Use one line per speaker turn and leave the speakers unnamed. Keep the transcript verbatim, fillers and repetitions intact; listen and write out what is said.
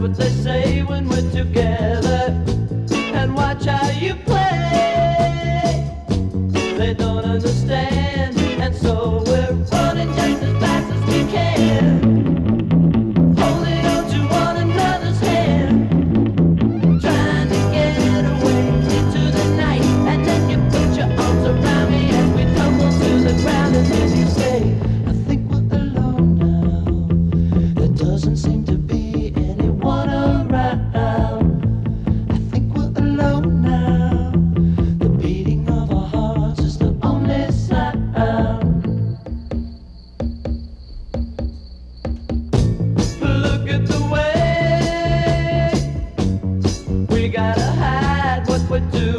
what they say when we're together. And watch how you play. They don't understand, and so we're running just as fast as we can, holding on to one another's hand, trying to get away into the night. And then you put your arms around me as we tumble to the ground, and then you say, I think we're alone now. There doesn't seem to be anyone around. I think we're alone now. The beating of our hearts is the only sound. Look at the way we gotta hide what we're doing.